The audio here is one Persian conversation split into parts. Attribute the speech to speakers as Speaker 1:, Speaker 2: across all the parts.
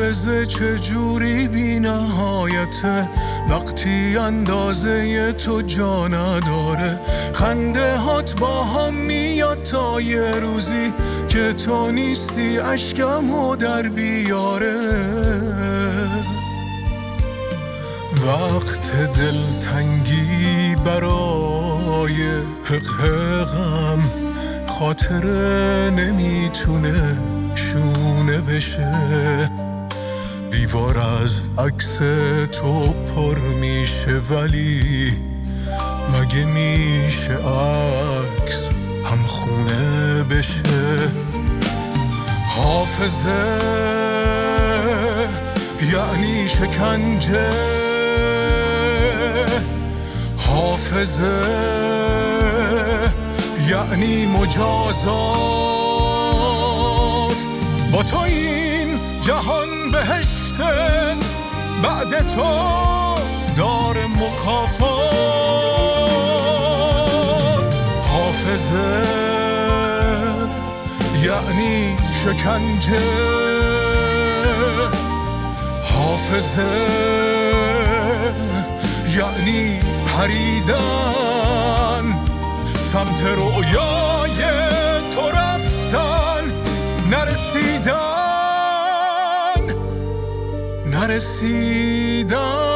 Speaker 1: حافظه چجوری بی نهایته وقتی اندازه تو جا نداره. خنده هات با هم میاد تا یه روزی که تو نیستی اشکمو در بیاره. وقت دلتنگی برای حقم خاطره نمیتونه شونه بشه. دیوار از عکس تو پر میشه ولی مگه میشه عکس هم خونه بشه؟ حافظه یعنی شکنجه، حافظه یعنی مجازات. با تو این جهان بهشته، بعد تو دار مکافات. حافظه یعنی شکنجه، حافظه یعنی پریدن سمت رویای تو رفتن، نرسیدن.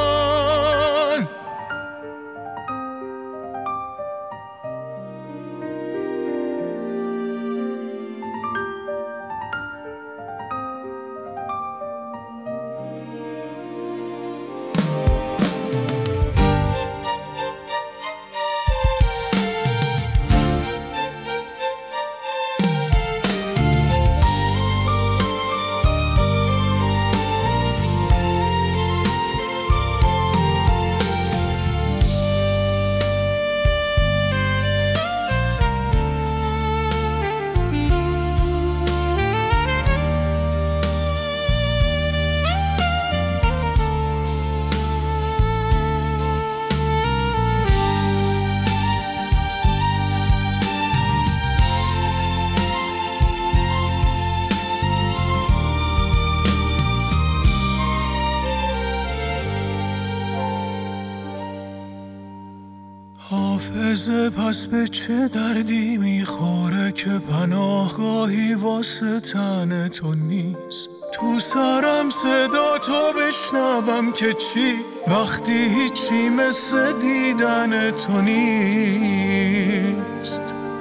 Speaker 1: حافظه پس به چه دردی میخوره که پناهگاهی واسه تن تو نیست؟ تو سرم صدا تو بشنوم که چی وقتی هیچی مثل دیدن تو نیست.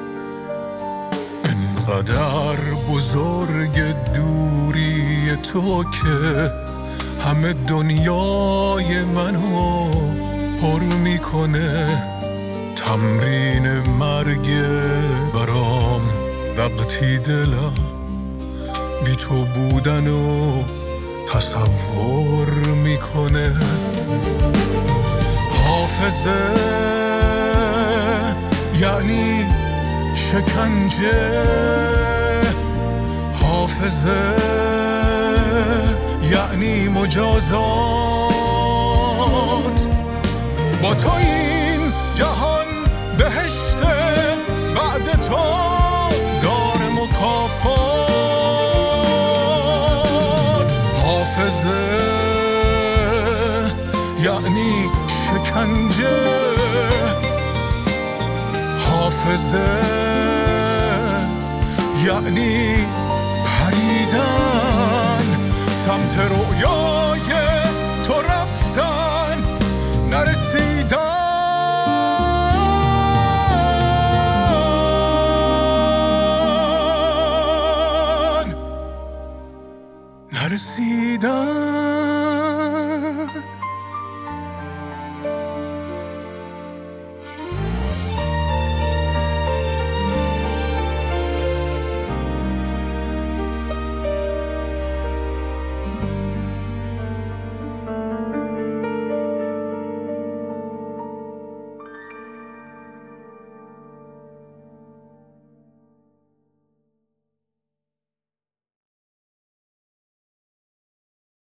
Speaker 1: انقدر بزرگ دوری تو که همه دنیای منو پر میکنه. تمرین مرگ برام وقتی دلم بی تو بودنو تصور میکنه. حافظه یعنی شکنجه، حافظه یعنی مجازات. با تو این جهان بهشته، بعد تو دار مکافات. حافظه یعنی شکنجه، حافظه یعنی پریدن سمت رویای تو رفتن، نرسیدن.